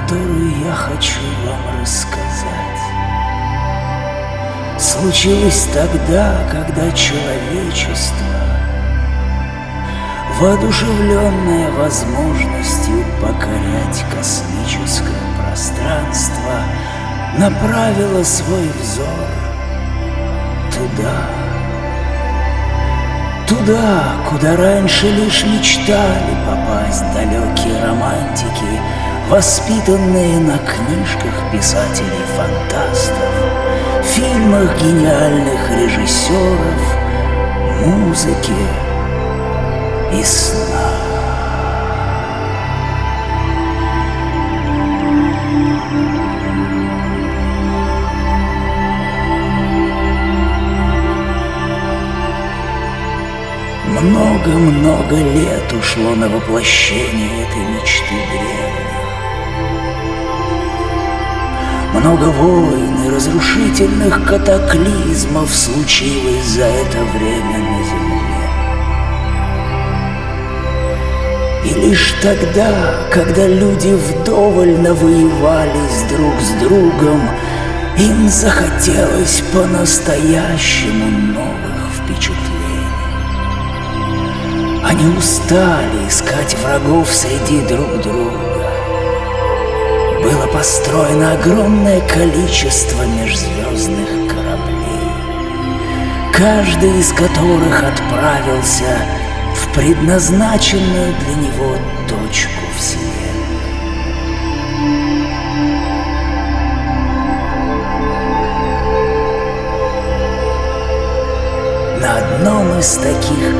которую я хочу вам рассказать, случилась тогда, когда человечество, воодушевленное возможностью покорять космическое пространство, направило свой взор туда, куда раньше лишь мечтали попасть далекие романтики, воспитанные на книжках писателей-фантастов, фильмах гениальных режиссеров, музыке и сна. Много-много лет ушло на воплощение этой мечты древних. Много войн и разрушительных катаклизмов случилось за это время на Земле. И лишь тогда, когда люди вдоволь навоевались друг с другом, им захотелось по-настоящему новых впечатлений. Они устали искать врагов среди друг друга. Было построено огромное количество межзвездных кораблей, каждый из которых отправился в предназначенную для него точку Вселенной. На одном из таких